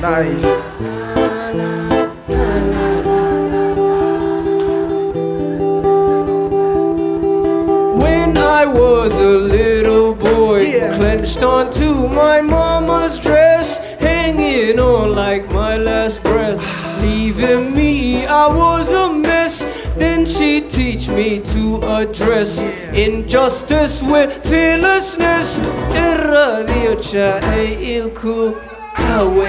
Nice. When I was a little boy, clenched onto my mama's dress, hanging on like my last breath, leaving me, I was a mess. Then she'd teach me to address injustice with fearlessness. Irra di ilku